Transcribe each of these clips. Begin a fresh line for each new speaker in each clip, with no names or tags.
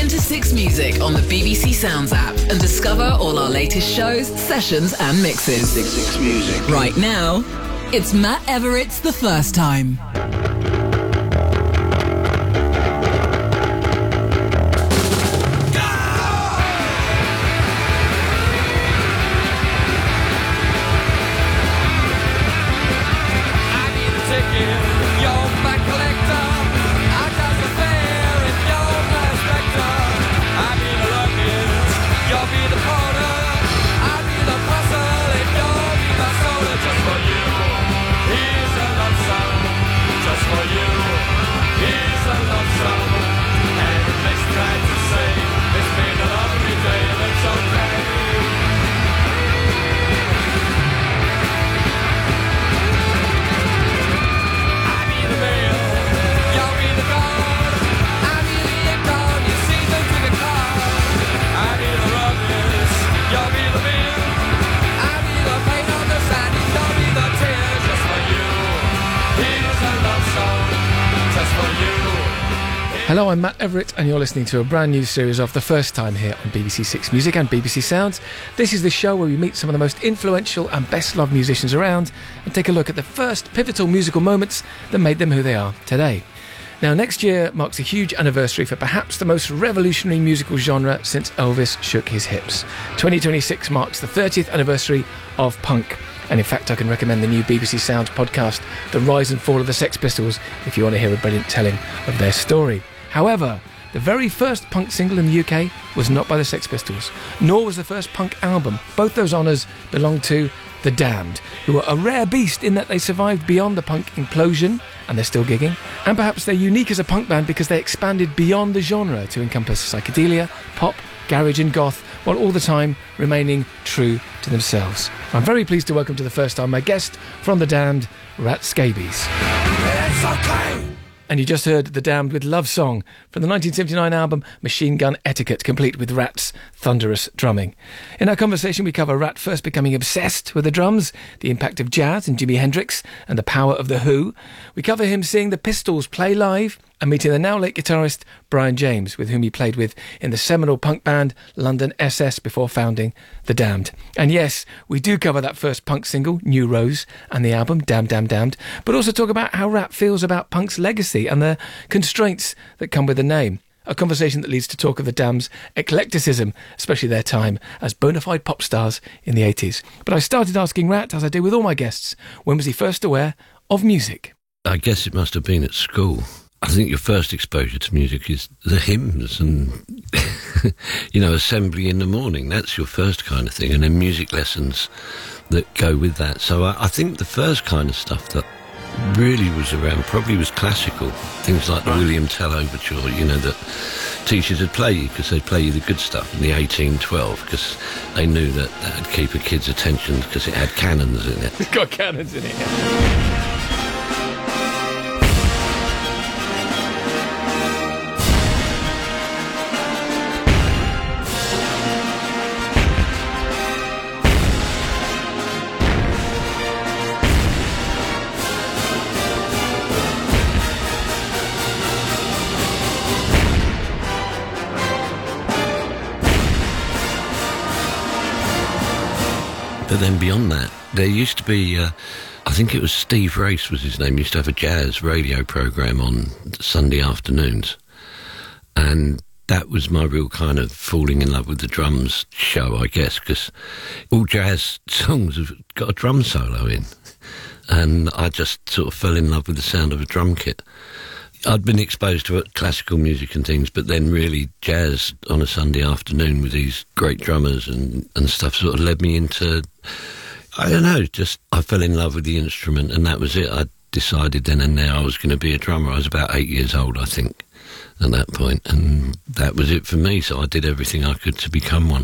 into 6 Music on the BBC Sounds app and discover all our latest shows, sessions and mixes.
6 Music.
Right now, it's Matt Everett's The First Time.
Hello, I'm Matt Everett and you're listening to a brand new series of The First Time here on BBC 6 Music and BBC Sounds. This is the show where we meet some of the most influential and best-loved musicians around and take a look at the first pivotal musical moments that made them who they are today. Now, next year marks a huge anniversary for perhaps the most revolutionary musical genre since Elvis shook his hips. 2026 marks the 30th anniversary of punk. And in fact, I can recommend the new BBC Sounds podcast, The Rise and Fall of the Sex Pistols, if you want to hear a brilliant telling of their story. However, the very first punk single in the UK was not by the Sex Pistols, nor was the first punk album. Both those honours belong to The Damned, who are a rare beast in that they survived beyond the punk implosion, and they're still gigging, and perhaps they're unique as a punk band because they expanded beyond the genre to encompass psychedelia, pop, garage and goth, while all the time remaining true to themselves. I'm very pleased to welcome to The First Time my guest from The Damned, Rat Scabies.
It's okay.
And you just heard The Damned with Love Song from the 1979 album Machine Gun Etiquette, complete with Rat's thunderous drumming. In our conversation, we cover Rat first becoming obsessed with the drums, the impact of jazz and Jimi Hendrix, and the power of The Who. We cover him seeing the Pistols play live and meeting the now-late guitarist Brian James, with whom he played with in the seminal punk band London SS before founding The Damned. And yes, we do cover that first punk single, New Rose, and the album Damned, Damned, Damned, but also talk about how Rat feels about punk's legacy and the constraints that come with the name. A conversation that leads to talk of the Damned's eclecticism, especially their time as bona fide pop stars in the 80s. But I started asking Rat, as I do with all my guests, when was he first aware of music?
I guess it must have been at school. I think your first exposure to music is the hymns and, assembly in the morning. That's your first kind of thing. And then music lessons that go with that. So I think the first kind of stuff that really was around probably was classical. Things like the William Tell Overture, that teachers would play you because they'd play you the good stuff in the 1812 because they knew that would keep a kid's attention because it had cannons in it.
It's got cannons in it.
But then beyond that, there used to be, I think it was Steve Race was his name, used to have a jazz radio programme on Sunday afternoons. And that was my real kind of falling in love with the drums show, I guess, because all jazz songs have got a drum solo in. And I just sort of fell in love with the sound of a drum kit. I'd been exposed to classical music and things, but then really jazz on a Sunday afternoon with these great drummers and stuff sort of led me into, I don't know, just I fell in love with the instrument and that was it. I decided then and there I was going to be a drummer. I was about 8 years old, I think, at that point, and that was it for me. So I did everything I could to become one.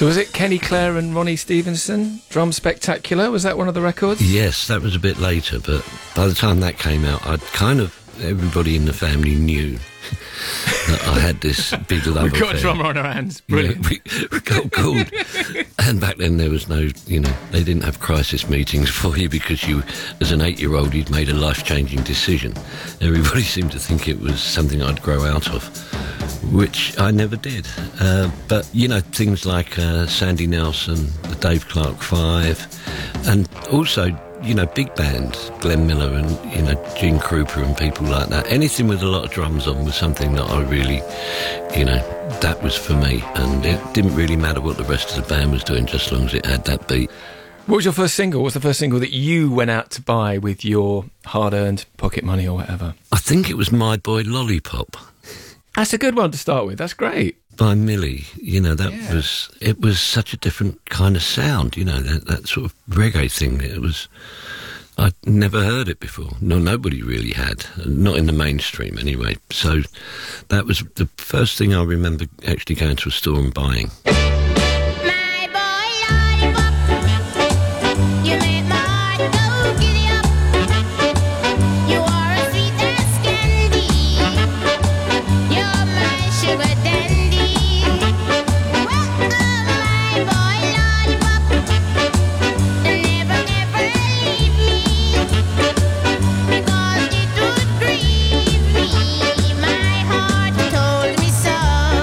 So was it Kenny Clare and Ronnie Stevenson? Drum Spectacular? Was that one of the records?
Yes, that was a bit later, but by the time that came out, everybody in the family knew that I had this big love
We've got
affair.
a drummer on our hands. Brilliant.
We got called. And back then there was no, they didn't have crisis meetings for you because you, as an 8-year-old, you'd made a life-changing decision. Everybody seemed to think it was something I'd grow out of, which I never did. But, things like Sandy Nelson, the Dave Clark Five, and also, big bands, Glenn Miller and, Gene Krupa and people like that. Anything with a lot of drums on was something that I really, that was for me. And it didn't really matter what the rest of the band was doing, just as long as it had that beat.
What was your first single? What was the first single that you went out to buy with your hard-earned pocket money or whatever?
I think it was My Boy Lollipop.
That's a good one to start with. That's great.
By Millie, it was such a different kind of sound, that sort of reggae thing. I'd never heard it before. No, nobody really had, not in the mainstream anyway. So that was the first thing I remember actually going to a store and buying.
My boy lollipop, you make my heart go giddy up. You are as sweet as candy. You're my sugar dandy. Oh, my boy lollipop, never, never leave me, because it would grieve me. My heart told me so.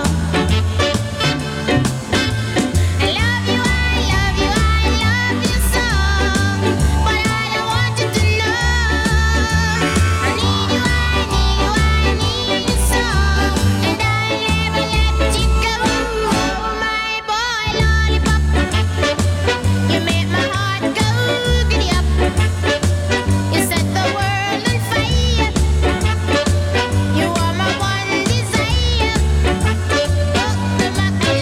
I love you, I love you, I love you so. But I don't want you to know. I need you, I need you so. And I'll never let you go. My boy lollipop, you make my heart go giddy up. You set the world on fire. You are my one desire. My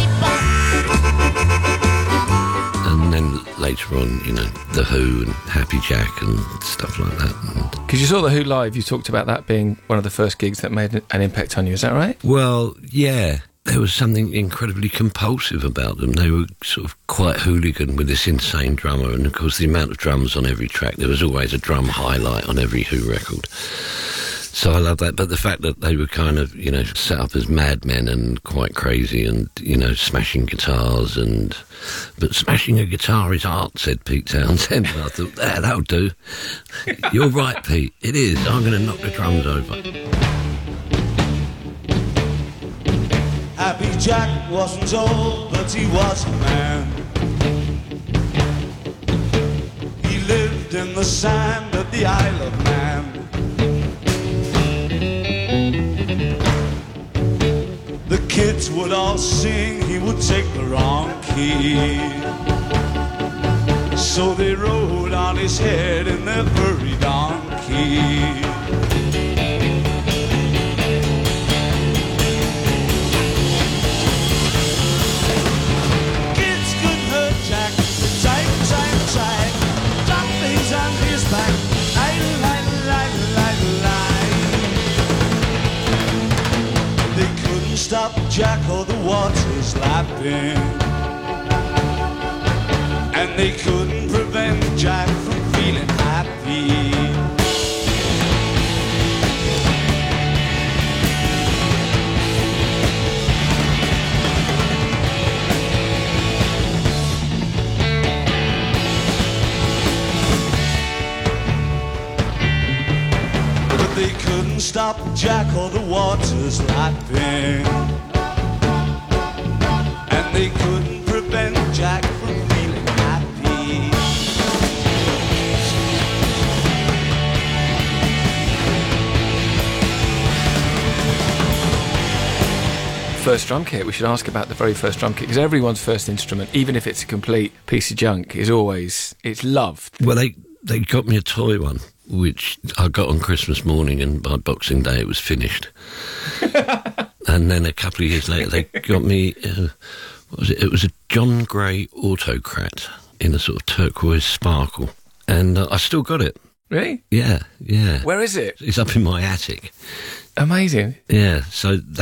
lollipop.
And then later on, The Who and Happy Jack and stuff like that.
Because you saw The Who live, you talked about that being one of the first gigs that made an impact on you. Is that right?
Well, yeah. There was something incredibly compulsive about them. They were sort of quite hooligan with this insane drummer, and of course the amount of drums on every track, there was always a drum highlight on every Who record. So I love that, but the fact that they were kind of, set up as madmen and quite crazy and, smashing guitars but smashing a guitar is art, said Pete Townsend, and I thought, that'll do. You're right, Pete, it is. I'm going to knock the drums over.
Happy Jack wasn't old, but he was a man. He lived in the sand of the Isle of Man. The kids would all sing, he would take the wrong key. So they rode on his head in their furry donkey. Stop Jack or the waters lapping, and they couldn't prevent Jack from feeling happy. But they couldn't stop Jack or the waters lapping, and they couldn't prevent Jack from feeling happy.
First drum kit. We should ask about the very first drum kit, because everyone's first instrument, even if it's a complete piece of junk, is always, it's loved.
Well, they got me a toy one, which I got on Christmas morning, and by Boxing Day it was finished. And then a couple of years later they got me, what was it? It was a John Gray Autocrat in a sort of turquoise sparkle. And I still got it.
Really?
Yeah.
Where is it?
It's up in my attic.
Amazing.
Yeah, so that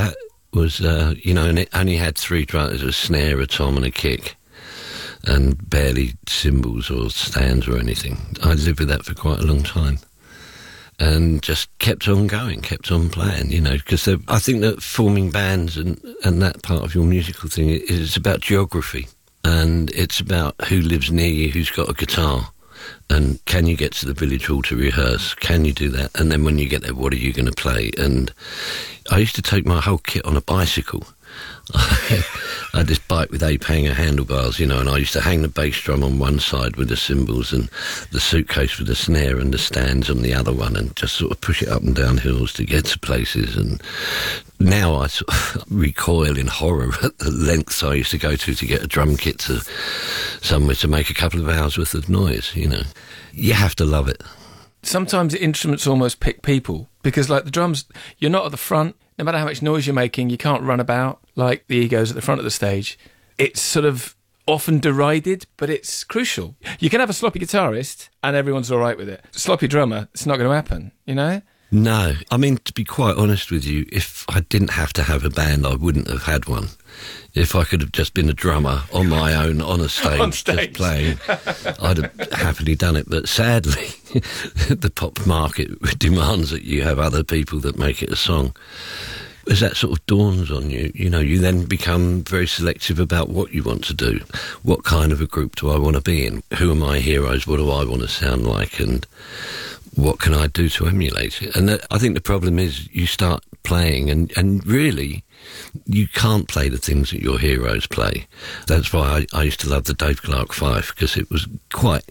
was, and it only had 3 drums, a snare, a tom and a kick, and barely cymbals or stands or anything. I lived with that for quite a long time. And just kept on going, kept on playing, because I think that forming bands and that part of your musical thing is about geography. And it's about who lives near you, who's got a guitar. And can you get to the village hall to rehearse? Can you do that? And then when you get there, what are you going to play? And I used to take my whole kit on a bicycle. I had this bike with 8 hanger handlebars, and I used to hang the bass drum on one side with the cymbals and the suitcase with the snare and the stands on the other one, and just sort of push it up and down hills to get to places. And now I sort of recoil in horror at the lengths I used to go to get a drum kit to somewhere to make a couple of hours worth of noise, You have to love it.
Sometimes instruments almost pick people, because like the drums, you're not at the front. No matter how much noise you're making, you can't run about like the egos at the front of the stage. It's sort of often derided, but it's crucial. You can have a sloppy guitarist and everyone's all right with it. Sloppy drummer, it's not going to happen,
No. I mean, to be quite honest with you, if I didn't have to have a band, I wouldn't have had one. If I could have just been a drummer on my own, on a stage, just playing, I'd have happily done it. But sadly, the pop market demands that you have other people that make it a song. As that sort of dawns on you, you then become very selective about what you want to do. What kind of a group do I want to be in? Who are my heroes? What do I want to sound like? And what can I do to emulate it? And I think the problem is you start playing and really you can't play the things that your heroes play. That's why I used to love the Dave Clark Five, because it was quite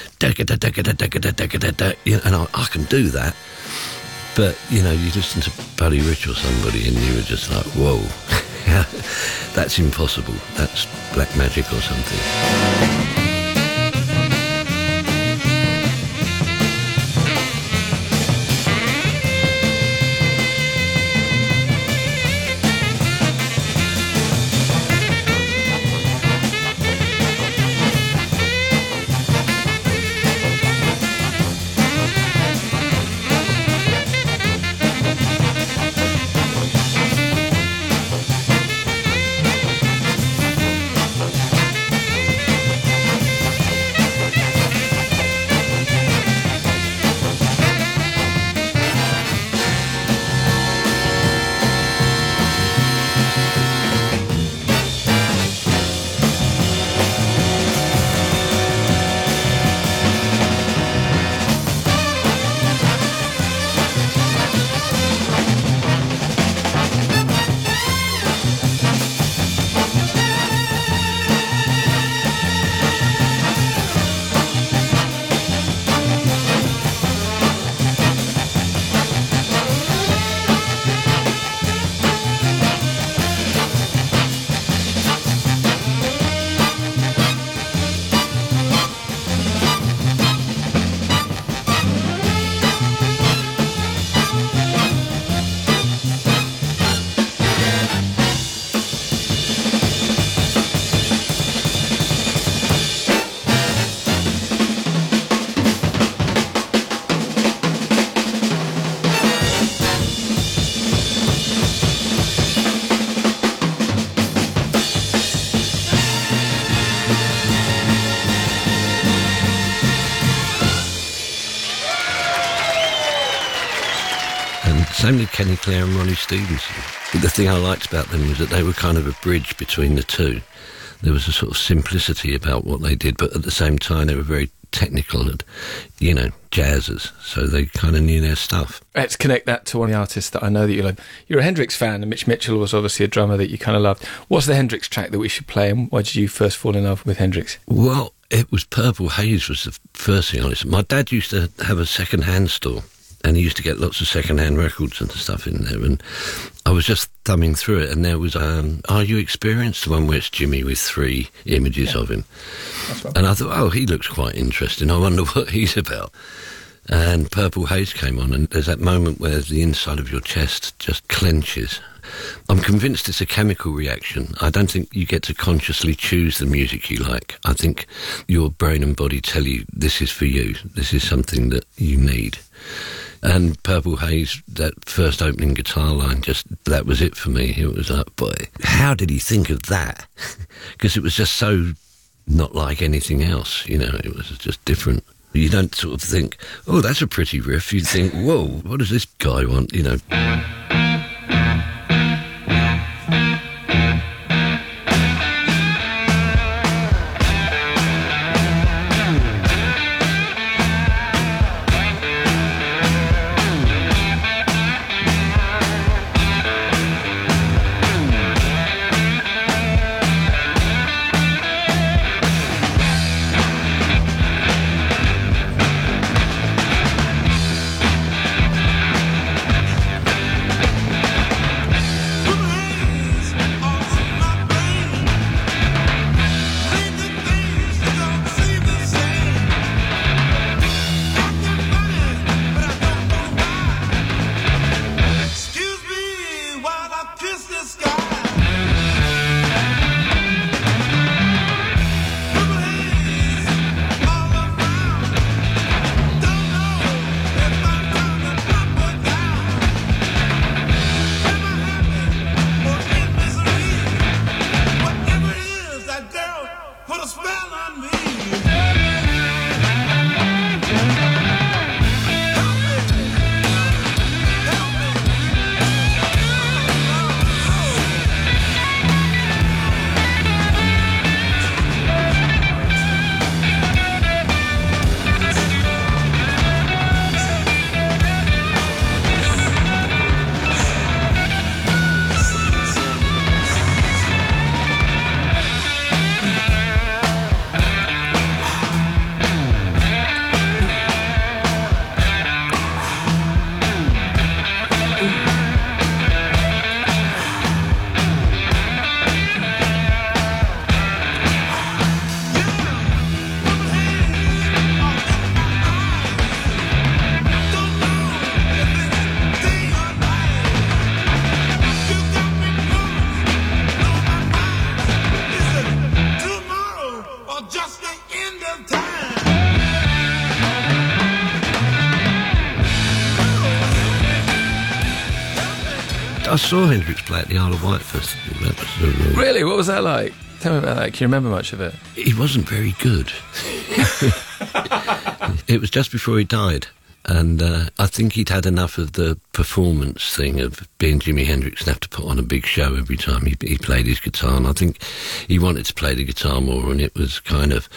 and I can do that. But, you listen to Buddy Rich or somebody and you were just like, whoa, that's impossible. That's black magic or something. Same with Kenny Clare and Ronnie Stevenson. The thing I liked about them was that they were kind of a bridge between the two. There was a sort of simplicity about what they did, but at the same time they were very technical and, jazzers. So they kind of knew their stuff.
Let's connect that to one of the artists that I know that you love. You're a Hendrix fan, and Mitch Mitchell was obviously a drummer that you kind of loved. What's the Hendrix track that we should play, and why did you first fall in love with Hendrix?
Well, it was Purple Haze was the first thing I listened. My dad used to have a second-hand store, and he used to get lots of second-hand records and stuff in there, and I was just thumbing through it, and there was Are You Experienced? The one where it's Jimmy with 3 images of him. That's right. And I thought, oh, he looks quite interesting. I wonder what he's about. And Purple Haze came on, and there's that moment where the inside of your chest just clenches. I'm convinced it's a chemical reaction. I don't think you get to consciously choose the music you like. I think your brain and body tell you this is for you. This is something that you need. And Purple Haze, that first opening guitar line, that was it for me. It was like, boy, how did he think of that? Because it was just so not like anything else, it was just different. You don't sort of think, oh, that's a pretty riff. You think, whoa, what does this guy want,
Excuse me while I kiss the sky. Purple haze all around. Don't know if I'm gonna pop or down. Am I happy or in misery? Whatever it is, that girl put a spell on me. Just the end of time.
I saw Hendrix play at the Isle of Wight Festival. That was
Really? What was that like? Tell me about that. Can you remember much of it?
He wasn't very good. It was just before he died. And I think he'd had enough of the performance thing of being Jimi Hendrix and have to put on a big show every time he played his guitar. And I think he wanted to play the guitar more, and it was kind of...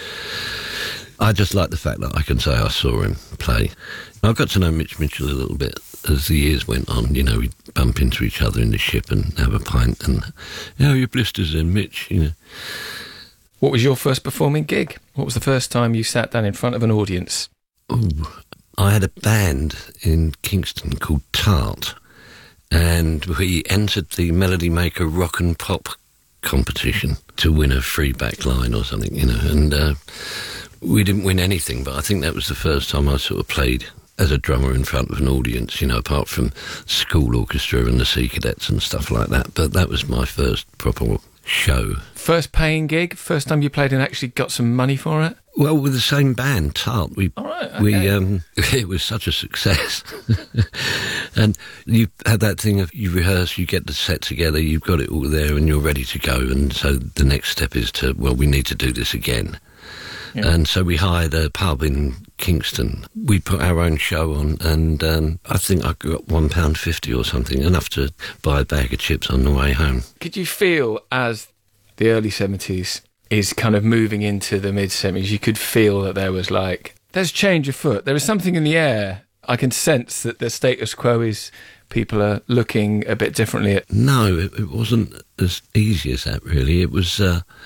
I just like the fact that I can say I saw him play. I got to know Mitch Mitchell a little bit as the years went on. We'd bump into each other in the ship and have a pint and, your blisters in, Mitch,
What was your first performing gig? What was the first time you sat down in front of an audience?
Oh, I had a band in Kingston called Tart, and we entered the Melody Maker Rock and Pop competition to win a free back line or something, and we didn't win anything, but I think that was the first time I sort of played as a drummer in front of an audience, apart from school orchestra and the Sea Cadets and stuff like that. But that was my first proper show.
First paying gig? First time you played and actually got some money for it?
Well, with the same band, Tart.
All right, okay.
It was such a success. And you had that thing of you rehearse, you get the set together, you've got it all there and you're ready to go. And so the next step is we need to do this again. Yeah. And so we hired a pub in Kingston. We put our own show on, and I think I got £1.50 or something, enough to buy a bag of chips on the way home.
Could you feel, as the early 70s is kind of moving into the mid-70s, you could feel that there's change afoot. There is something in the air. I can sense that the status quo is people are looking a bit differently at...
No, it wasn't as easy as that, really. It was...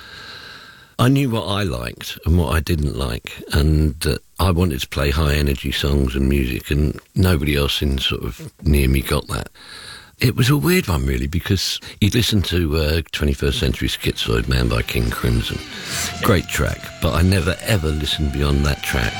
I knew what I liked and what I didn't like, and I wanted to play high-energy songs and music, and nobody else in sort of near me got that. It was a weird one, really, because you'd listen to 21st Century Schizoid Man by King Crimson. Great track, but I never, ever listened beyond that track.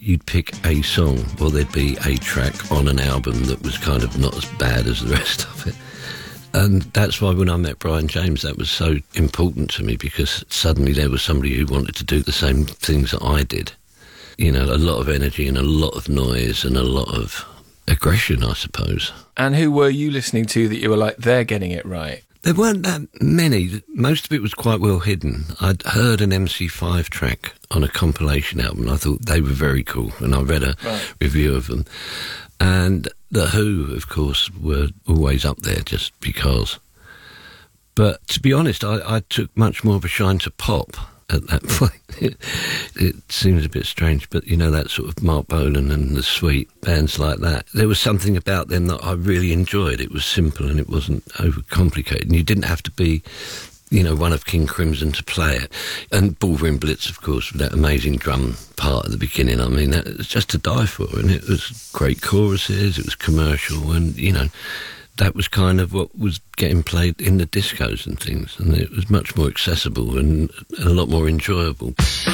you'd pick a song, or there'd be a track on an album that was kind of not as bad as the rest of it. And that's why when I met Brian James, that was so important to me, because suddenly there was somebody who wanted to do the same things that I did. You know, a lot of energy and a lot of noise and a lot of aggression, I suppose.
And who were you listening to that you were like, they're getting it right?
There weren't that many. Most of it was quite well hidden. I'd heard an MC5 track on a compilation album, and I thought they were very cool, and I read a review of them. And The Who, of course, were always up there just because. But to be honest, I took much more of a shine to pop at that point. It seems a bit strange, but, you know, that sort of Mark Bolan and the Sweet, bands like that. There was something about them that I really enjoyed. It was simple and it wasn't overcomplicated. And you didn't have to be, you know, one of King Crimson to play it. And Ballroom Blitz, of course, with that amazing drum part at the beginning. I mean, that was just to die for. And it was great choruses, it was commercial, and, you know, that was kind of what was getting played in the discos and things. And it was much more accessible and a lot more enjoyable.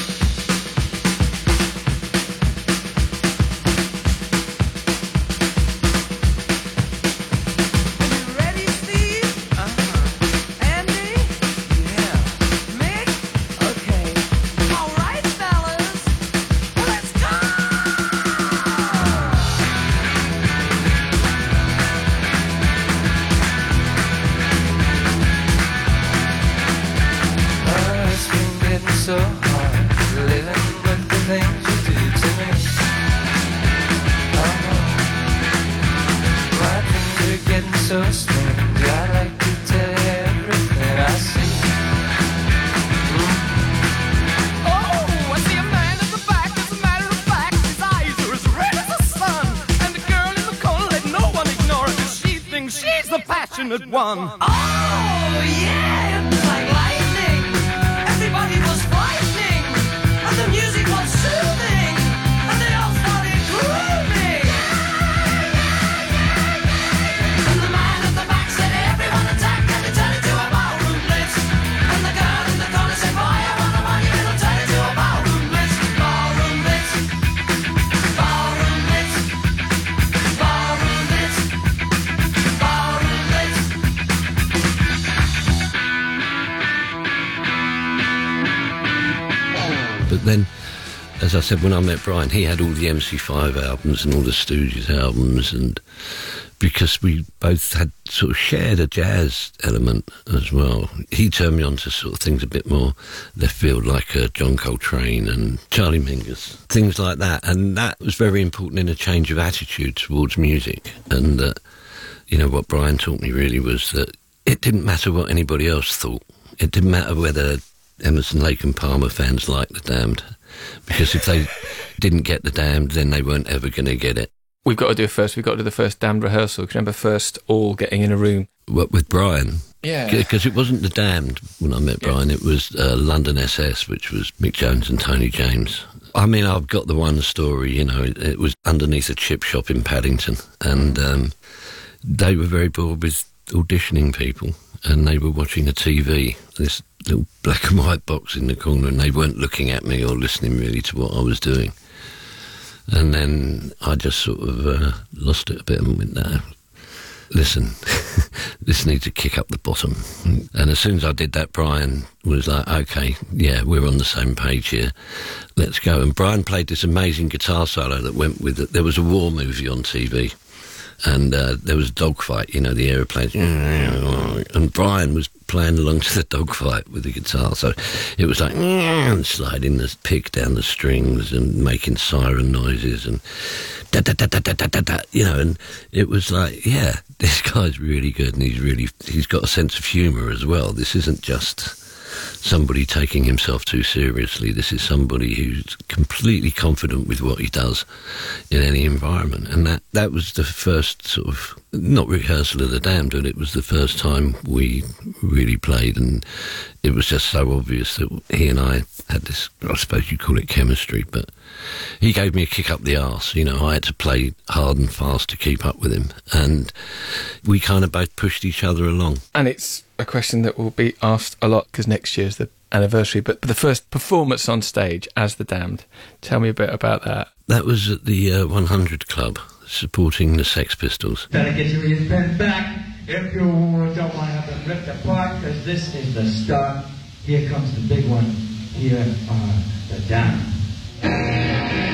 Ready, Steve? Andy? Yeah. Mick? Okay. All right, fellas. Let's go!
It's been getting so hard living with the things you do to me. My things are getting so strange. I like to tell you everything I see.
Oh, I see a man at the back. As a matter of fact, his eyes are as red as the sun. And the girl in the corner, let no one ignore her, 'cause she thinks she's the passionate one. Oh, yeah, it's like lightning. Everybody was frightening, and the music was soothing, and they all started grooving. And the man at the back said, everyone attack, and it turned into a ballroom blitz. And the girl in the corner said, boy, I wanna run you, it'll turn into a ballroom blitz. Ballroom blitz. Ballroom blitz. Ballroom blitz. Ballroom blitz.
But then, as I said, when I met Brian, he had all the MC5 albums and all the Stooges albums, and because we both had sort of shared a jazz element as well, he turned me on to sort of things a bit more left field, like John Coltrane and Charlie Mingus, things like that. And that was very important in a change of attitude towards music. And, you know, what Brian taught me really was that it didn't matter what anybody else thought. It didn't matter whether Emerson, Lake and Palmer fans liked The Damned, because if they didn't get The Damned, then they weren't ever going to get it.
We've got to do it first. We've got to do the first Damned rehearsal. Can you remember first all getting in a room?
What, with Brian?
Yeah.
Because it wasn't The Damned when I met Brian, it was London SS, which was Mick Jones and Tony James. I mean, I've got the one story, you know, it was underneath a chip shop in Paddington, and they were very bored with auditioning people, and they were watching a TV, this little black and white box in the corner, and they weren't looking at me or listening really to what I was doing. And then I just sort of lost it a bit and went, no, listen, this needs to kick up the bottom. And as soon as I did that, Brian was like, okay, yeah, we're on the same page here, let's go. And Brian played this amazing guitar solo that went with it. There was a war movie on TV, and there was a dogfight, you know, the aeroplanes, and Brian was playing along to the dogfight with the guitar, so it was like sliding the pick down the strings and making siren noises and da-da-da-da-da-da-da, you know, and it was like, yeah, this guy's really good, and he's got a sense of humour as well. This isn't just somebody taking himself too seriously. This is somebody who's completely confident with what he does in any environment. And that was the first sort of, not rehearsal of The Damned, but it was the first time we really played, and it was just so obvious that he and I had this, I suppose you'd call it chemistry, but he gave me a kick up the arse. You know, I had to play hard and fast to keep up with him, and we kind of both pushed each other along.
And it's a question that will be asked a lot, because next year's the anniversary, but the first performance on stage as The Damned. Tell me a bit about that.
That was at the 100 Club, supporting the Sex Pistols.
Better get your ears back if you don't want to have them ripped apart, because this is the start. Here comes the big one. Here are the Damned.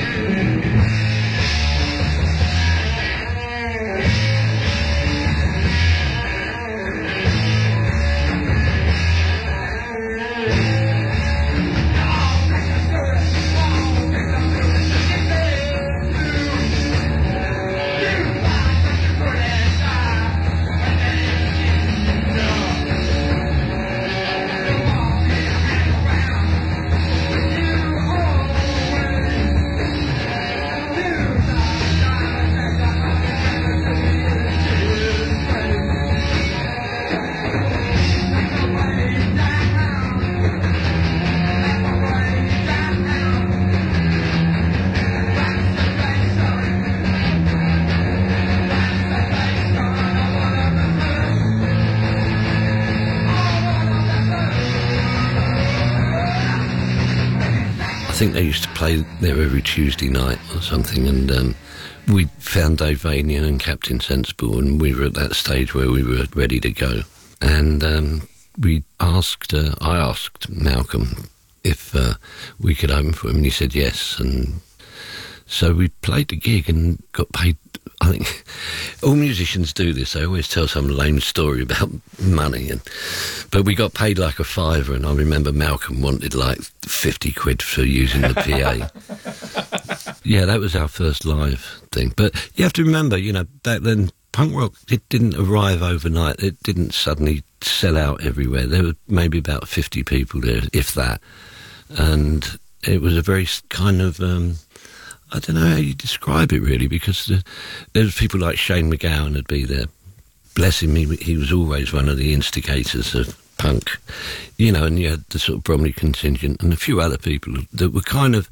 I think they used to play there every Tuesday night or something, and we found Dave Vanian and Captain Sensible, and we were at that stage where we were ready to go. And I asked Malcolm if we could open for him, and he said yes. And so we played the gig and got paid. I think all musicians do this. They always tell some lame story about money, but we got paid like a £5, and I remember Malcolm wanted like 50 quid for using the PA. Yeah, that was our first live thing. But you have to remember, back then, punk rock, it didn't arrive overnight. It didn't suddenly sell out everywhere. There were maybe about 50 people there, if that. And it was a very kind of... I don't know how you describe it, really, because there was people like Shane MacGowan would be there. Bless him, he was always one of the instigators of punk, and you had the sort of Bromley contingent and a few other people that were kind of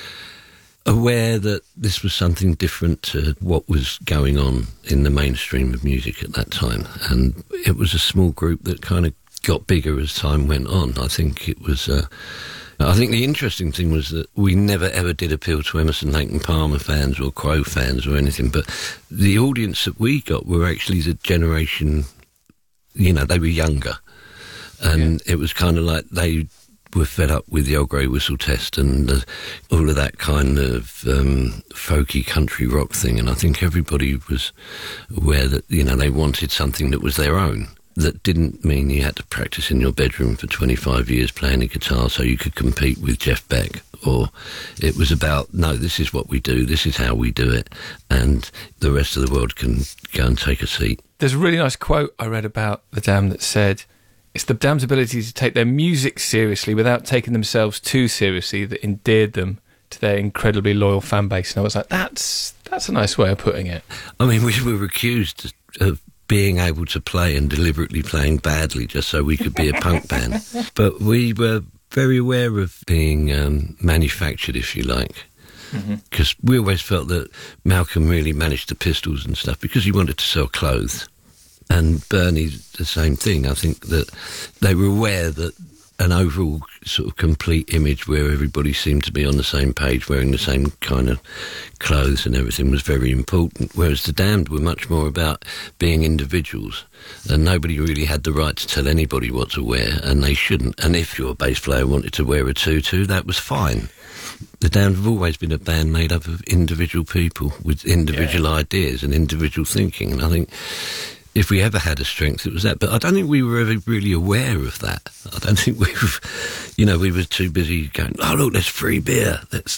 aware that this was something different to what was going on in the mainstream of music at that time. And it was a small group that kind of got bigger as time went on. I think it was... I think the interesting thing was that we never ever did appeal to Emerson, Lake and Palmer fans or Crow fans or anything, but the audience that we got were actually the generation, they were younger. And it was kind of like they were fed up with the Old Grey Whistle Test and all of that kind of folky country rock thing. And I think everybody was aware that, they wanted something that was their own. That didn't mean you had to practice in your bedroom for 25 years playing a guitar so you could compete with Jeff Beck. Or it was about, no, this is what we do, this is how we do it, and the rest of the world can go and take a seat.
There's a really nice quote I read about The Damned that said, it's the Damned's ability to take their music seriously without taking themselves too seriously that endeared them to their incredibly loyal fan base. And I was like, that's a nice way of putting it.
I mean, we were accused of being able to play and deliberately playing badly just so we could be a punk band. But we were very aware of being manufactured, if you like, because we always felt that Malcolm really managed the Pistols and stuff because he wanted to sell clothes. And Bernie, the same thing. I think that they were aware that an overall sort of complete image where everybody seemed to be on the same page, wearing the same kind of clothes and everything was very important, whereas the Damned were much more about being individuals, and nobody really had the right to tell anybody what to wear, and they shouldn't. And if your bass player wanted to wear a tutu, that was fine. The Damned have always been a band made up of individual people with individual ideas and individual thinking, and I think if we ever had a strength, it was that. But I don't think we were ever really aware of that. I don't think we were too busy going, oh, look, there's free beer.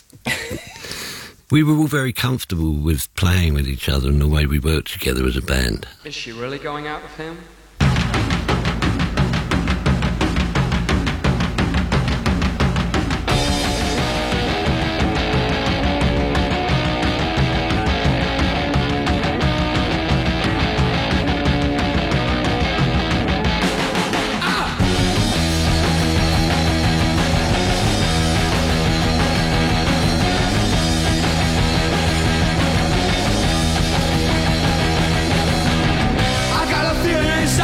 We were all very comfortable with playing with each other and the way we worked together as a band.
Is she really going out with him?
I got a feeling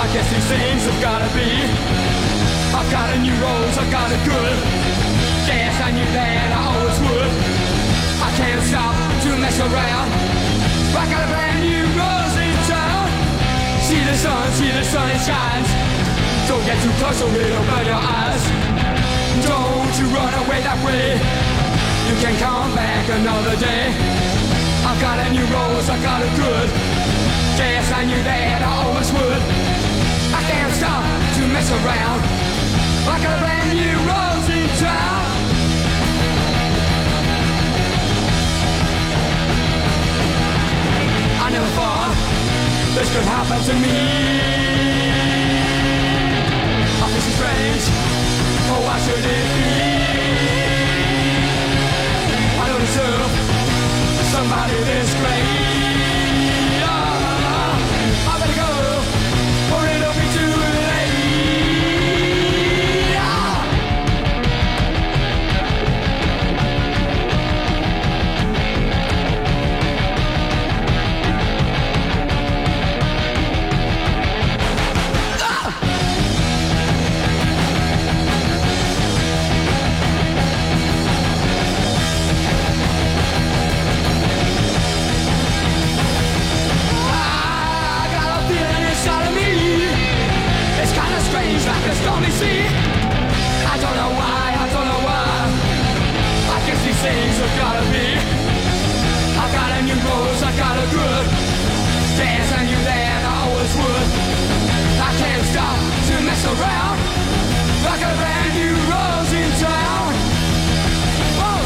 I guess these things have gotta be. I've got a new rose, I've got a good. Yes, I knew that I always would. I can't stop to mess around. I got a brand new rose in town. See the sun it shines. Don't get too close or it'll burn your eyes. Don't you run away that way. You can come back another day. I've got a new rose, I've got a good. Yes, I knew that I always would. I can't stop to mess around. I got a brand new rose in town. I never thought this could happen to me. I feel so strange. Oh, why should it be? I don't deserve somebody this great. I better go, or it'll be too late. Like a stormy sea. I don't know why. I guess these things have gotta be. I got a new rose, I got a good. Yes, I knew that I always would. I can't stop to mess around. I got a brand new rose in town. Whoa.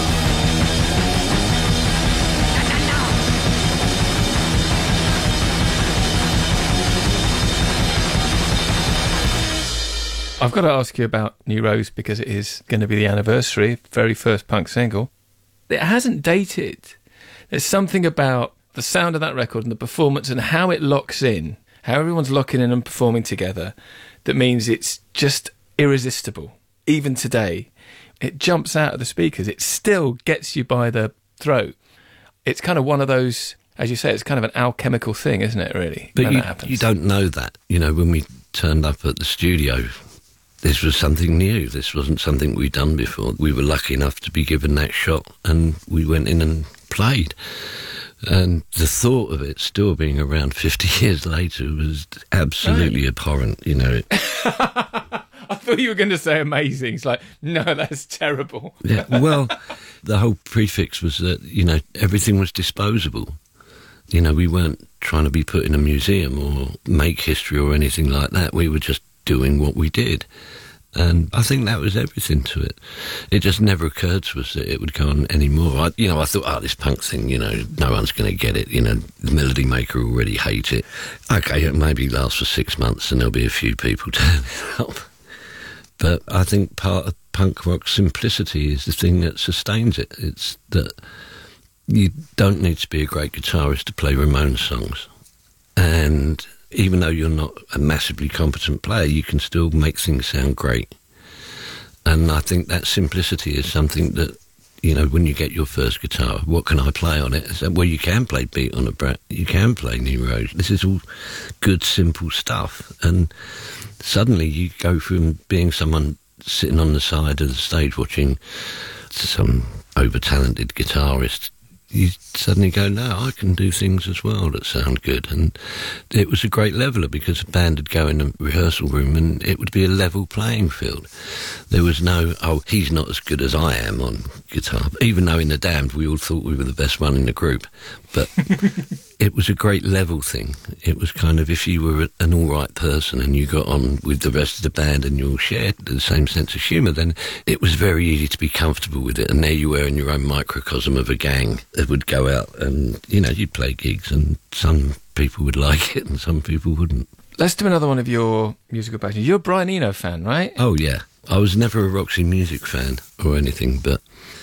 I've got to ask you about New Rose because it is going to be the anniversary, very first punk single. It hasn't dated. There's something about the sound of that record and the performance and how it locks in, how everyone's locking in and performing together, that means it's just irresistible. Even today, it jumps out of the speakers. It still gets you by the throat. It's kind of one of those, as you say, it's kind of an alchemical thing, isn't it, really?
But
when that happens.
you don't know that. You know, when we turned up at the studio, this was something new. This wasn't something we'd done before. We were lucky enough to be given that shot, and we went in and played. And the thought of it still being around 50 years later was absolutely abhorrent, you know.
I thought you were going to say amazing. It's like, no, that's terrible.
Yeah, well, the whole prefix was that, you know, everything was disposable. You know, we weren't trying to be put in a museum or make history or anything like that. We were just doing what we did. And I think that was everything to it. It just never occurred to us that it would go on anymore. I thought, this punk thing, you know, no one's going to get it. You know, the Melody Maker already hate it. Okay, it maybe lasts for 6 months and there'll be a few people turning up. But I think part of punk rock's simplicity is the thing that sustains it. It's that you don't need to be a great guitarist to play Ramones songs. And even though you're not a massively competent player, you can still make things sound great. And I think that simplicity is something that, you know, when you get your first guitar, what can I play on it? Well, you can play Beat on a Brat, you can play New Rose. This is all good, simple stuff. And suddenly you go from being someone sitting on the side of the stage watching some over-talented guitarist, you suddenly go, no, I can do things as well that sound good. And it was a great leveller because the band would go in a rehearsal room and it would be a level playing field. There was no, he's not as good as I am on guitar. Even though in The Damned we all thought we were the best one in the group. But it was a great level thing. It was kind of, if you were an all right person and you got on with the rest of the band and you all shared the same sense of humour, then it was very easy to be comfortable with it. And there you were in your own microcosm of a gang that would go out and, you know, you'd play gigs and some people would like it and some people wouldn't.
Let's do another one of your musical passions. You're a Brian Eno fan, right?
Oh, yeah. I was never a Roxy Music fan or anything, but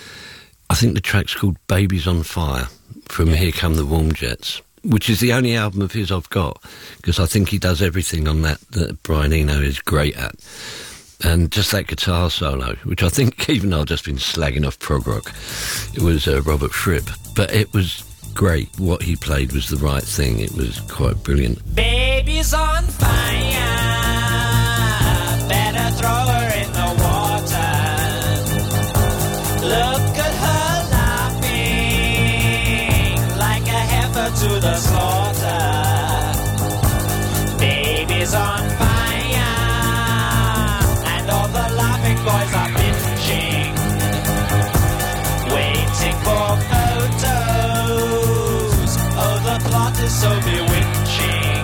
I think the track's called Babies on Fire from Here Come the Warm Jets, which is the only album of his I've got, because I think he does everything on that Brian Eno is great at. And just that guitar solo, which I think, even though I've just been slagging off prog rock, it was Robert Fripp, but it was great. What he played was the right thing. It was quite brilliant.
Babies on fire. the slaughter. Baby's on fire, and all the laughing boys are bitching, waiting for photos. Oh, the plot is so bewitching.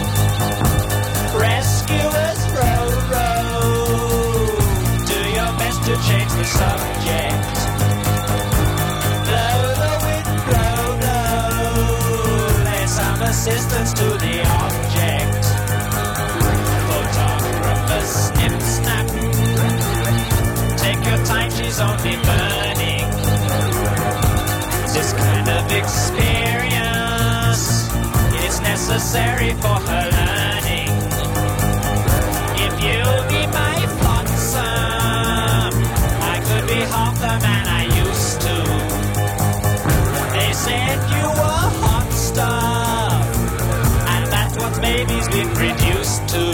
Rescuers row, row, do your best to change the subject. Blow the wind, blow, blow, lend some assistance to the object. Photographers snip, snap, take your time, she's only burning. This kind of experience is necessary for her learning. If you'll be my flotsam, I could be half the man I used to. They said you were hot stuff, and that's what babies been reduced to.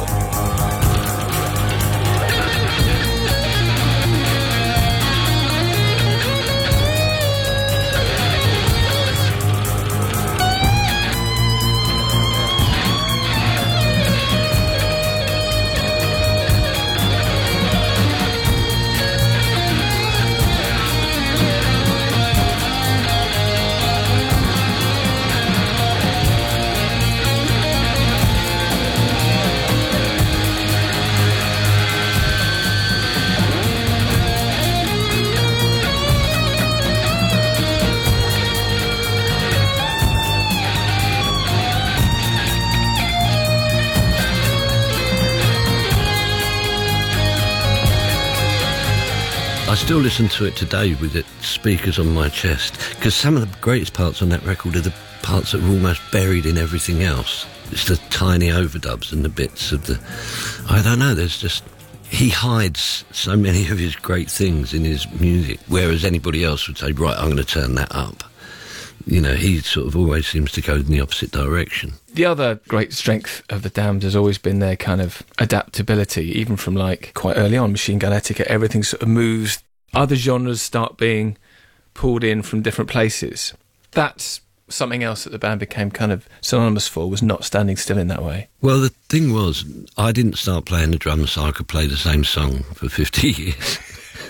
I still listen to it today with its speakers on my chest, because some of the greatest parts on that record are the parts that are almost buried in everything else. It's the tiny overdubs and the bits of the... I don't know, there's just... He hides so many of his great things in his music, whereas anybody else would say, right, I'm going to turn that up. You know, he sort of always seems to go in the opposite direction.
The other great strength of the Damned has always been their kind of adaptability, even from like quite early on, Machine Gun Etiquette, everything sort of moves. Other genres start being pulled in from different places. That's something else that the band became kind of synonymous for, was not standing still in that way.
Well, the thing was, I didn't start playing the drums so I could play the same song for 50 years.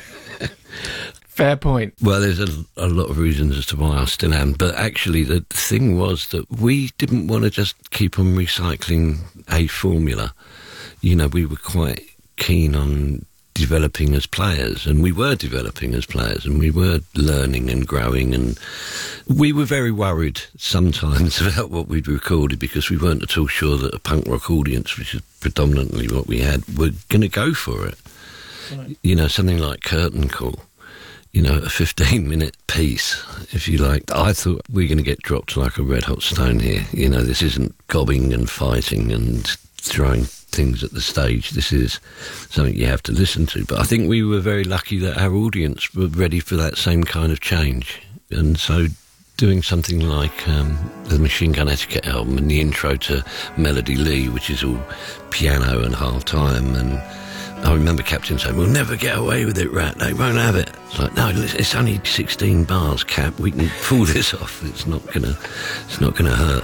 Fair point.
Well, there's a lot of reasons as to why I still am, but actually the thing was that we didn't want to just keep on recycling a formula. You know, we were quite keen on developing as players, and we were developing as players, and we were learning and growing, and we were very worried sometimes about what we'd recorded, because we weren't at all sure that a punk rock audience, which is predominantly what we had, were going to go for it. Right. You know, something like Curtain Call. You know, a 15-minute piece, if you like. I thought we're going to get dropped like a red hot stone here. You know, this isn't gobbing and fighting and throwing things at the stage. This is something you have to listen to. But I think we were very lucky that our audience were ready for that same kind of change. And so doing something like the Machine Gun Etiquette album and the intro to Melody Lee, which is all piano and half-time, and I remember Captain saying, we'll never get away with it, Rat. They won't have it. It's like, no, it's only 16 bars, Cap. We can pull this off. It's not gonna hurt.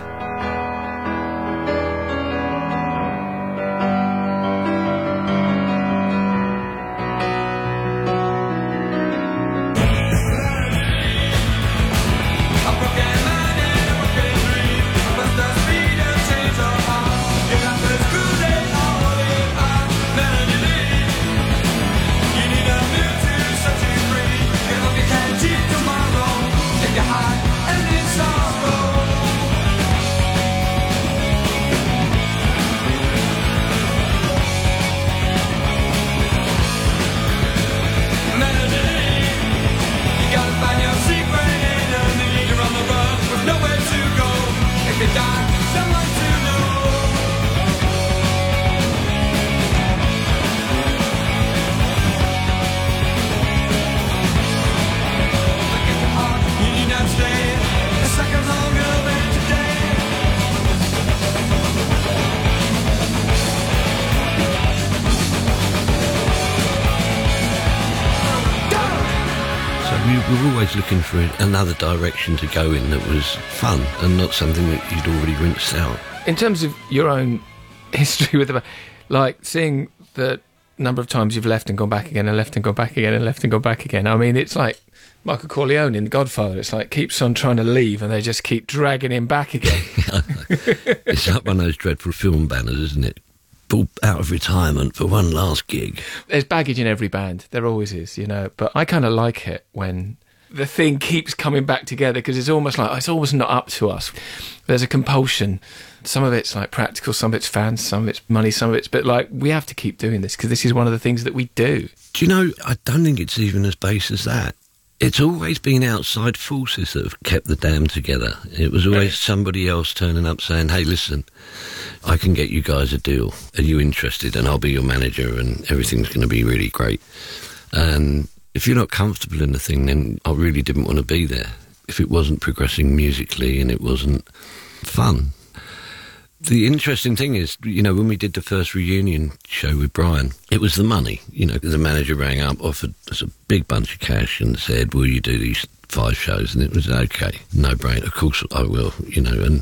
we were always looking for another direction to go in that was fun and not something that you'd already rinsed out.
In terms of your own history with the band, like seeing the number of times you've left and gone back again and left and gone back again and left and gone back again. I mean, it's like Michael Corleone in The Godfather. It's like keeps on trying to leave and they just keep dragging him back again.
It's like one of those dreadful film banners, isn't it? Pulled out of retirement for one last gig.
There's baggage in every band. There always is, you know. But I kind of like it when the thing keeps coming back together because it's almost like it's always not up to us. There's a compulsion. Some of it's like practical, some of it's fans, some of it's money, some of it's... But like, we have to keep doing this because this is one of the things that we do.
Do you know, I don't think it's even as base as that. It's always been outside forces that have kept the Damned together. It was always somebody else turning up saying, hey, listen, I can get you guys a deal. Are you interested? And I'll be your manager and everything's going to be really great. And if you're not comfortable in the thing, then I really didn't want to be there. If it wasn't progressing musically and it wasn't fun. The interesting thing is, you know, when we did the first reunion show with Brian, it was the money. You know, the manager rang up, offered us a big bunch of cash and said, will you do these 5 shows? And it was, okay, no brainer, of course I will, you know.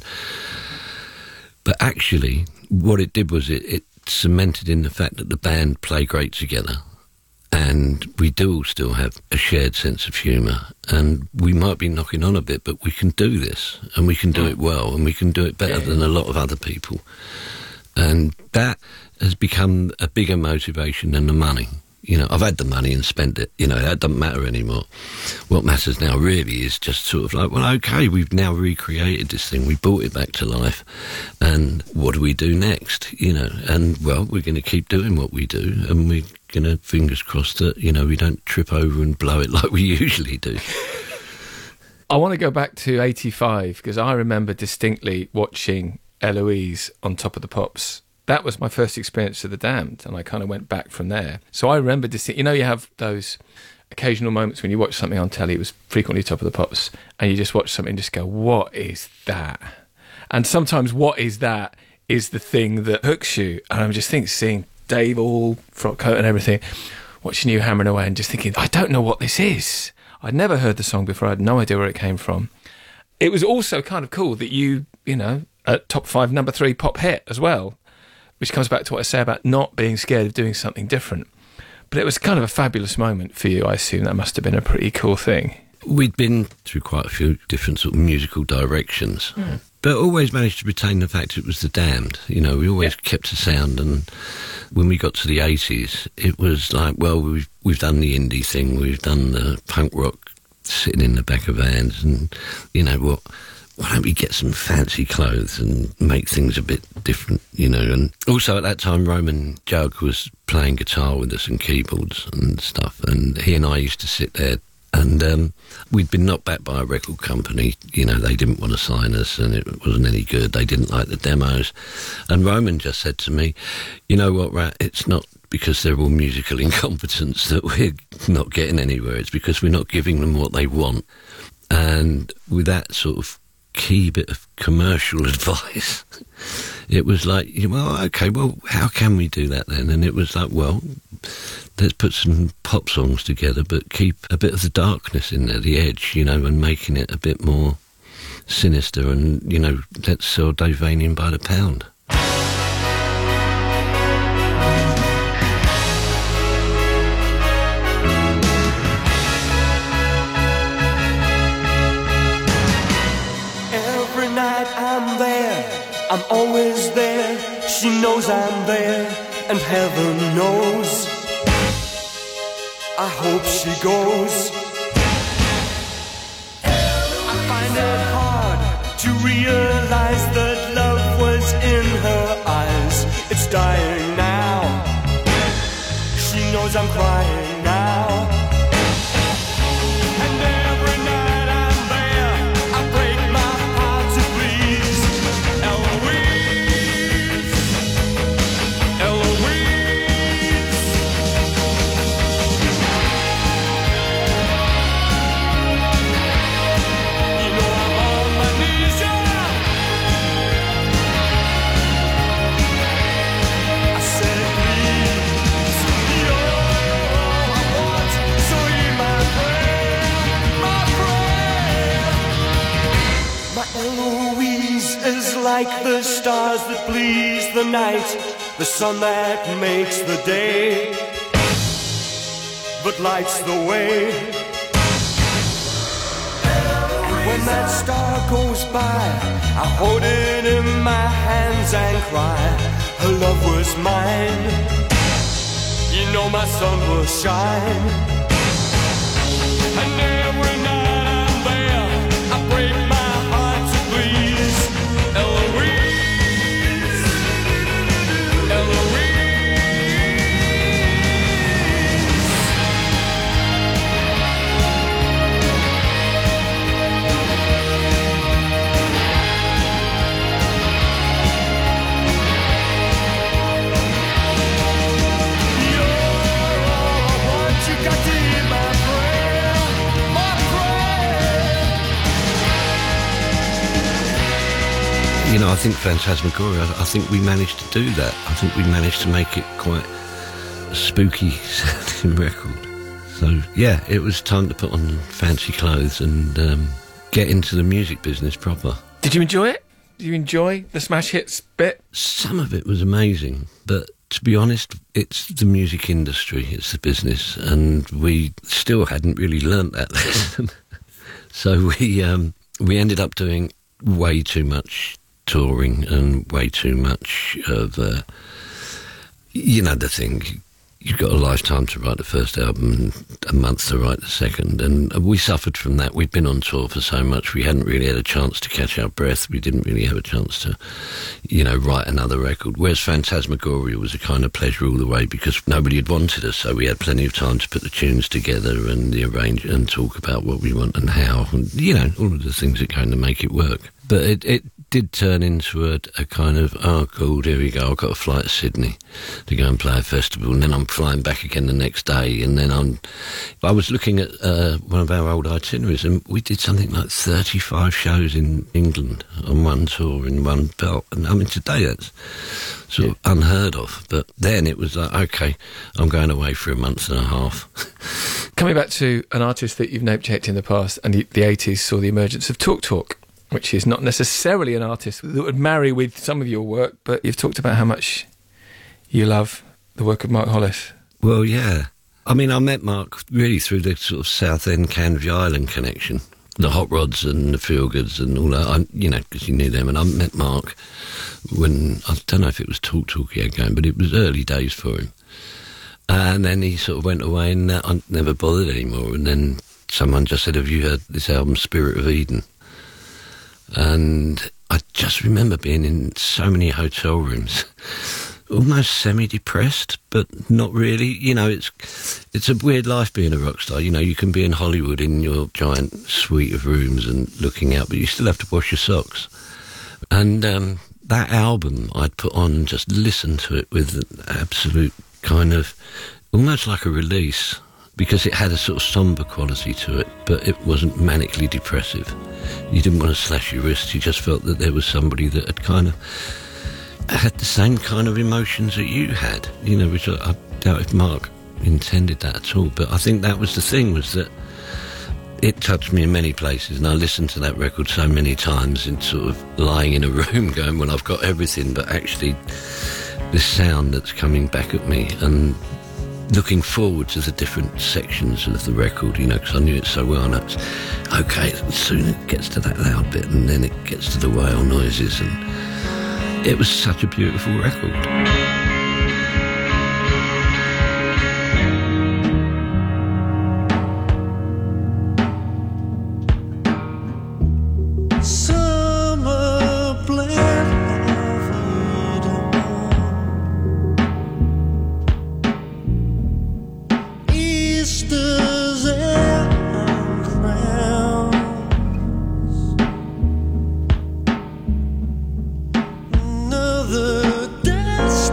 But actually, what it did was it cemented in the fact that the band play great together. And we do still have a shared sense of humour. And we might be knocking on a bit, but we can do this. And we can do it well. And we can do it better than a lot of other people. And that has become a bigger motivation than the money. You know, I've had the money and spent it. You know, that doesn't matter anymore. What matters now really is just sort of like, well, okay, we've now recreated this thing. We brought it back to life. And what do we do next? You know, and, well, we're going to keep doing what we do. And we're going to, fingers crossed, that, you know, we don't trip over and blow it like we usually do.
I want to go back to 85 because I remember distinctly watching Eloise on Top of the Pops. That was my first experience of the Damned, and I kind of went back from there. So I remember distinctly, you know, you have those occasional moments when you watch something on telly, it was frequently Top of the Pops, and you just watch something and just go, what is that? And sometimes what is that is the thing that hooks you. And I'm just thinking, seeing Dave all frock coat and everything, watching you hammering away and just thinking, I don't know what this is. I'd never heard the song before. I had no idea where it came from. It was also kind of cool that you know, at top 5, number 3 pop hit as well, which comes back to what I say about not being scared of doing something different. But it was kind of a fabulous moment for you. I assume that must have been a pretty cool thing.
We'd been through quite a few different sort of musical directions, but always managed to retain the fact it was the Damned. You know, we always kept a sound, and when we got to the 80s, it was like, well, we've done the indie thing, we've done the punk rock sitting in the back of vans, and, you know what, why don't we get some fancy clothes and make things a bit different, you know? And also at that time, Roman Jug was playing guitar with us and keyboards and stuff, and he and I used to sit there, and we'd been knocked back by a record company. You know, they didn't want to sign us, and it wasn't any good. They didn't like the demos. And Roman just said to me, you know what, Rat, it's not because they're all musical incompetents that we're not getting anywhere. It's because we're not giving them what they want. And with that sort of key bit of commercial advice, it was like, well, okay, well, how can we do that then? And it was like, well, let's put some pop songs together, but keep a bit of the darkness in there, the edge, you know, and making it a bit more sinister. And, you know, let's sell Dave Vanian by the pound.
Every night I'm there, I'm always there. She knows I'm there, and heaven knows I hope she goes. I find it hard to realize that love was in her eyes. It's dying now. She knows I'm crying now. And every night I'm there, I break my heart to please Eloise. Eloise. You know I'm on my knees, yeah. I said please, yo, I
that please the night, the sun that makes the day, but lights the way. When that star goes by, I hold it in my hands and cry, her love was mine. You know my sun will shine. And every night I'm there, I break my heart to please Eloise, Eloise.
You know, I think Phantasmagoria, I think we managed to do that. I think we managed to make it quite a spooky sounding record. So, yeah, it was time to put on fancy clothes and get into the music business proper.
Did you enjoy it? Did you enjoy the smash hits bit?
Some of it was amazing, but to be honest, it's the music industry, it's the business, and we still hadn't really learnt that lesson. So we ended up doing way too much touring and way too much of, you know, the thing, you've got a lifetime to write the first album and a month to write the second, and we suffered from that. We'd been on tour for so much, we hadn't really had a chance to catch our breath, we didn't really have a chance to, you know, write another record, whereas Phantasmagoria was a kind of pleasure all the way because nobody had wanted us, so we had plenty of time to put the tunes together and the arrange and talk about what we want and how, and, you know, all of the things that kind of make it work. But it did turn into a kind of, oh, cool, here we go, I've got a flight to Sydney to go and play a festival, and then I'm flying back again the next day, and then I was looking at one of our old itineraries, and we did something like 35 shows in England on one tour in one belt, and I mean, today that's sort of unheard of, but then it was like, okay, I'm going away for a month and a half.
Coming back to an artist that you've name-checked in the past, and the 80s saw the emergence of Talk Talk, which is not necessarily an artist that would marry with some of your work, but you've talked about how much you love the work of Mark Hollis.
Well, yeah. I mean, I met Mark really through the sort of South End Canvey Island connection, the Hot Rods and the Feelgoods and all that, you know, because you knew them. And I met Mark when, I don't know if it was Talk Talk he had going, but it was early days for him. And then he sort of went away and I never bothered anymore. And then someone just said, have you heard this album, Spirit of Eden? And I just remember being in so many hotel rooms, almost semi-depressed, but not really. You know, it's a weird life being a rock star. You know, you can be in Hollywood in your giant suite of rooms and looking out, but you still have to wash your socks. And that album I'd put on and just listened to it with an absolute kind of, almost like a release, because it had a sort of sombre quality to it, but it wasn't manically depressive. You didn't want to slash your wrists, you just felt that there was somebody that had kind of had the same kind of emotions that you had, you know, which I doubt if Mark intended that at all, but I think that was the thing, was that it touched me in many places, and I listened to that record so many times in sort of lying in a room going, well, I've got everything, but actually this sound that's coming back at me, and looking forward to the different sections of the record, you know, because I knew it so well, and that's, okay, soon it gets to that loud bit, and then it gets to the whale noises, and it was such a beautiful record.
Summer blend of Eden, Easter's air and crowns, another destiny.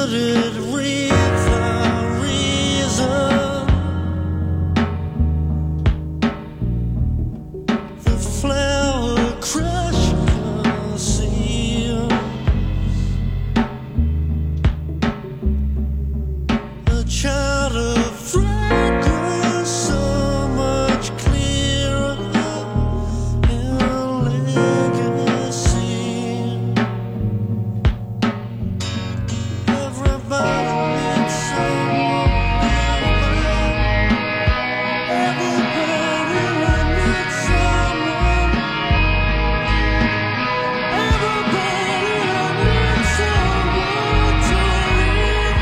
wooded river reason. The flower crush conceals a child of fragrance so much clearer in legacy. Everybody needs someone nearby. Everybody needs someone. Everybody needs someone to live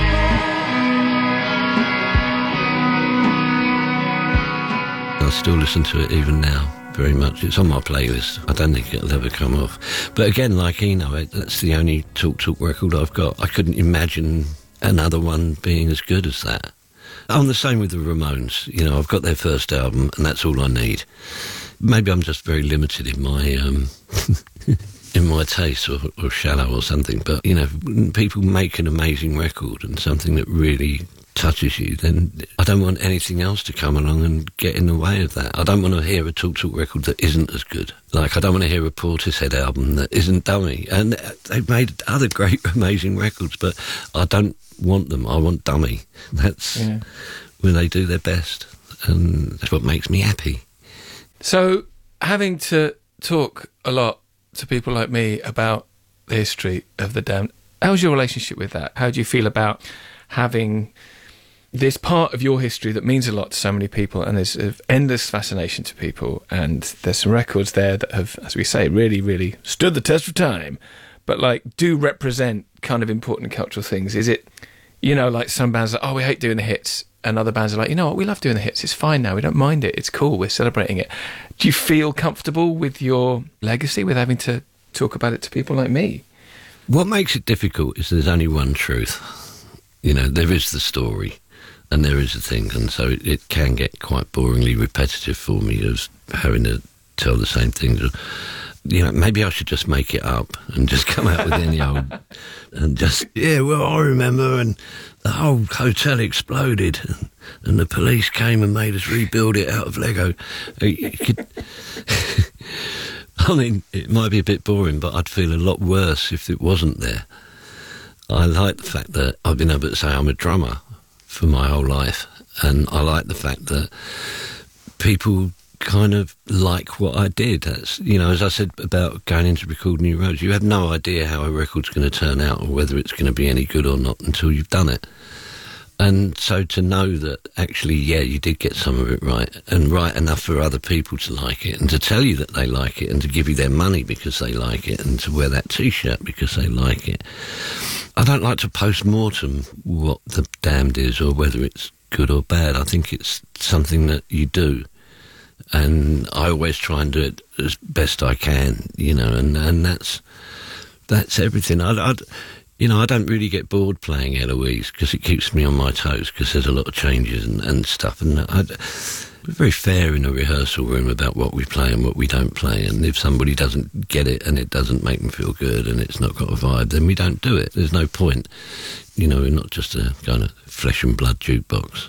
by.
I still listen to it even now, very much. It's on my playlist. I don't think it'll ever come off. But again, like Eno, that's the only Talk record I've got. I couldn't imagine another one being as good as that. I'm the same with the Ramones. You know, I've got their first album, and that's all I need. Maybe I'm just very limited in my in my taste, or shallow, or something. But you know, when people make an amazing record and something that really touches you, then I don't want anything else to come along and get in the way of that. I don't want to hear a Talk record that isn't as good. Like, I don't want to hear a Portishead album that isn't Dummy. And they've made other great, amazing records, but I don't want them. I want Dummy. That's when they do their best, and that's what makes me happy.
So, having to talk a lot to people like me about the history of the Damned, how's your relationship with that? How do you feel about having this part of your history that means a lot to so many people, and there's an endless fascination to people, and there's some records there that have, as we say, really, really stood the test of time, but like do represent kind of important cultural things? Is it, you know, like some bands are like, oh, we hate doing the hits, and other bands are like, you know what, we love doing the hits, it's fine now, we don't mind it, it's cool, we're celebrating it. Do you feel comfortable with your legacy, with having to talk about it to people like me?
What makes it difficult is there's only one truth. You know, there is the story, and there is a thing, and so it can get quite boringly repetitive for me of having to tell the same things. You know, maybe I should just make it up and just come out with any old, and just, yeah, well, I remember, and the whole hotel exploded, and the police came and made us rebuild it out of Lego. You could, I mean, it might be a bit boring, but I'd feel a lot worse if it wasn't there. I like the fact that I've been able to say I'm a drummer for my whole life, and I like the fact that people kind of like what I did. That's, you know, as I said about going into record New Roads, you have no idea how a record's going to turn out or whether it's going to be any good or not until you've done it. And so to know that actually, yeah, you did get some of it right, and right enough for other people to like it, and to tell you that they like it, and to give you their money because they like it, and to wear that T-shirt because they like it. I don't like to post-mortem what the Damned is or whether it's good or bad. I think it's something that you do, and I always try and do it as best I can, you know, and that's everything. You know, I don't really get bored playing Eloise because it keeps me on my toes, because there's a lot of changes and stuff, and we're very fair in a rehearsal room about what we play and what we don't play, and if somebody doesn't get it and it doesn't make them feel good and it's not got a vibe, then we don't do it. There's no point. You know, we're not just a kind of flesh and blood jukebox.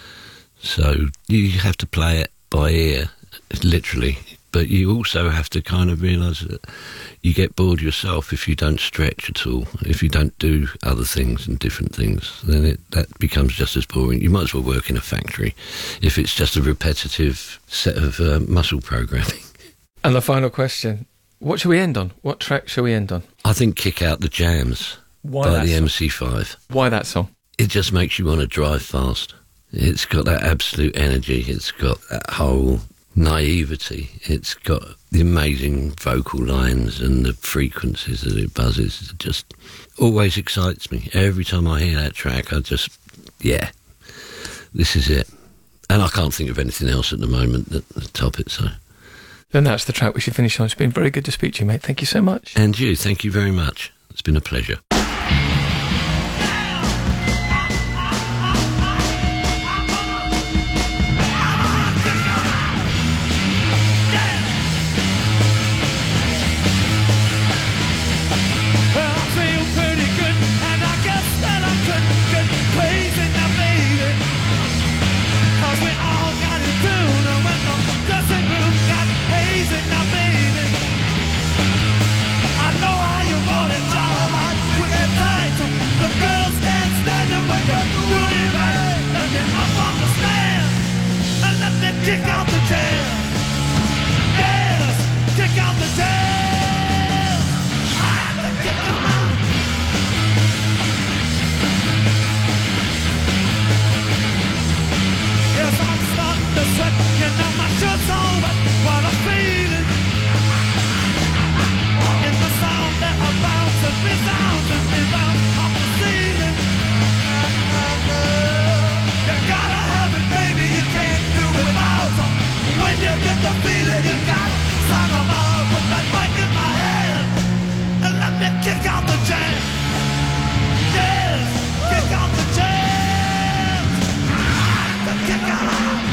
So you have to play it by ear, literally, but you also have to kind of realise that you get bored yourself if you don't stretch at all. If you don't do other things and different things, then that becomes just as boring. You might as well work in a factory if it's just a repetitive set of muscle programming.
And the final question, what shall we end on? What track shall we end on?
I think Kick Out the Jams by the MC5.
Why that song?
It just makes you want to drive fast. It's got that absolute energy. It's got that whole naivety. It's got the amazing vocal lines and the frequencies that it buzzes. It just always excites me. Every time I hear that track, I just, yeah, this is it. And I can't think of anything else at the moment that top it, so.
Then that's the track we should finish on. It's been very good to speak to you, mate. Thank you so much.
And you, thank you very much. It's been a pleasure.
Well, I feel pretty good, and I guess that I
jam. Yes, kick out the jam. Kick out.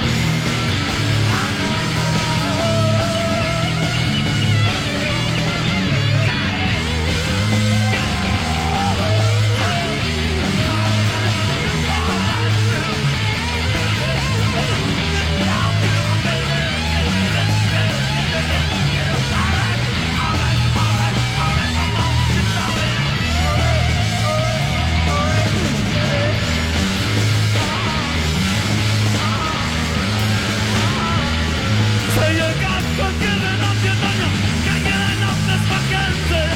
So you got to give it up, you know you can't get enough this Mackenzie.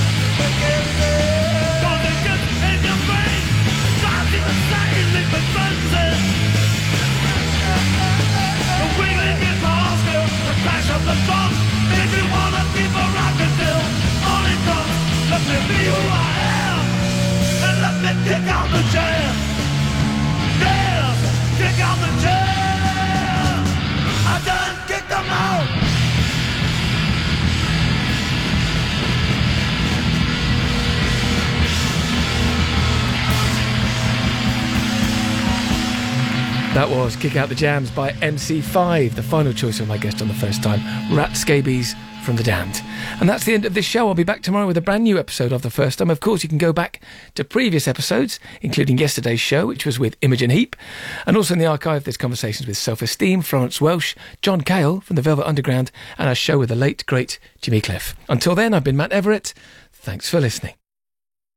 Cause it gets in your brain, drives you insane, leave it frenzy. The wiggling guitars do, the crash of the drum, make me wanna keep a rockin' till morning comes. Let me be who I am, and let me kick out the jam. Yeah, kick out the jam. I done kicked them out.
That was Kick Out the Jams by MC5, the final choice of my guest on the first time, Rat Scabies from The Damned. And that's the end of this show. I'll be back tomorrow with a brand new episode of The First Time. Of course, you can go back to previous episodes, including yesterday's show, which was with Imogen Heap. And also in the archive, there's conversations with Self-Esteem, Florence Welsh, John Cale from the Velvet Underground, and our show with the late, great Jimmy Cliff. Until then, I've been Matt Everett. Thanks for listening.